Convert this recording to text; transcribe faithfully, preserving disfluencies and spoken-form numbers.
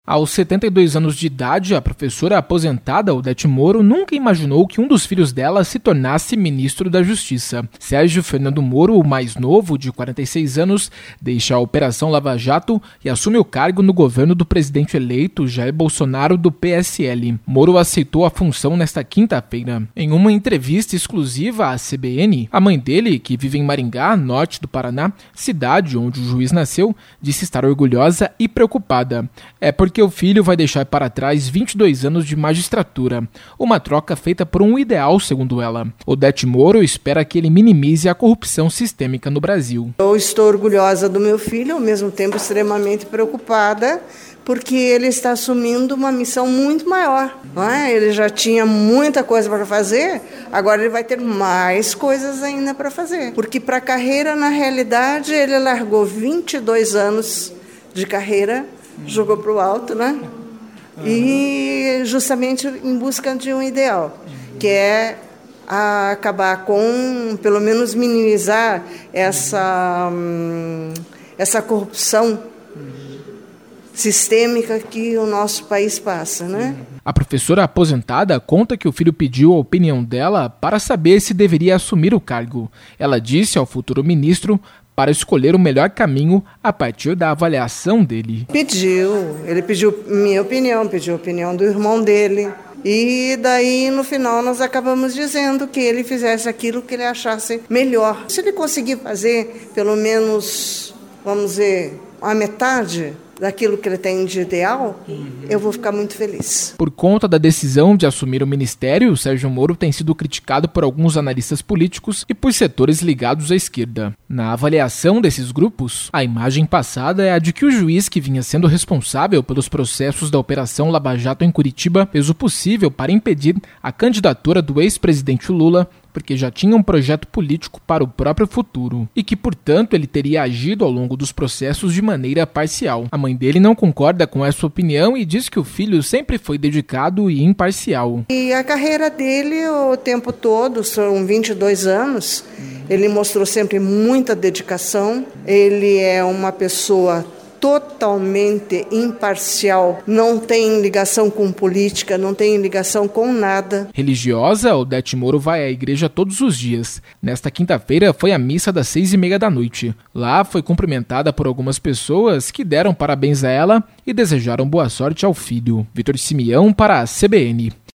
Aos setenta e dois anos de idade, a professora aposentada Odete Moro nunca imaginou que um dos filhos dela se tornasse ministro da Justiça. Sérgio Fernando Moro, o mais novo, de quarenta e seis anos, deixa a Operação Lava Jato e assume o cargo no governo do presidente eleito Jair Bolsonaro, do P S L. Moro aceitou a função nesta quinta-feira. Em uma entrevista exclusiva à C B N, a mãe dele, que vive em Maringá, norte do Paraná, cidade onde o juiz nasceu, disse estar orgulhosa e preocupada. É porque o filho vai deixar para trás vinte e dois anos de magistratura, uma troca feita por um ideal, segundo ela. Odete Moro espera que ele minimize a corrupção sistêmica no Brasil. Eu estou orgulhosa do meu filho, ao mesmo tempo extremamente preocupada, porque ele está assumindo uma missão muito maior. Não é? Ele já tinha muita coisa para fazer, agora ele vai ter mais coisas ainda para fazer. Porque para a carreira, na realidade, ele largou vinte e dois anos de carreira, jogou para o alto, né? E justamente em busca de um ideal, que é a acabar com, pelo menos minimizar essa, essa corrupção sistêmica que o nosso país passa, né? A professora aposentada conta que o filho pediu a opinião dela para saber se deveria assumir o cargo. Ela disse ao futuro ministro para escolher o melhor caminho a partir da avaliação dele. Pediu, ele pediu minha opinião, pediu a opinião do irmão dele. E daí, no final, nós acabamos dizendo que ele fizesse aquilo que ele achasse melhor. Se ele conseguir fazer, pelo menos, vamos dizer, a metade daquilo que ele tem de ideal, eu vou ficar muito feliz. Por conta da decisão de assumir o ministério, Sérgio Moro tem sido criticado por alguns analistas políticos e por setores ligados à esquerda. Na avaliação desses grupos, a imagem passada é a de que o juiz que vinha sendo responsável pelos processos da Operação Lava Jato em Curitiba fez o possível para impedir a candidatura do ex-presidente Lula, porque já tinha um projeto político para o próprio futuro, e que, portanto, ele teria agido ao longo dos processos de maneira parcial. A mãe dele não concorda com essa opinião e diz que o filho sempre foi dedicado e imparcial. E a carreira dele, o tempo todo, são vinte e dois anos, ele mostrou sempre muita dedicação, ele é uma pessoa totalmente imparcial, não tem ligação com política, não tem ligação com nada. Religiosa, Odete Moro vai à igreja todos os dias. Nesta quinta-feira foi a missa das seis e meia da noite. Lá foi cumprimentada por algumas pessoas que deram parabéns a ela e desejaram boa sorte ao filho. Vitor Simeão para a C B N.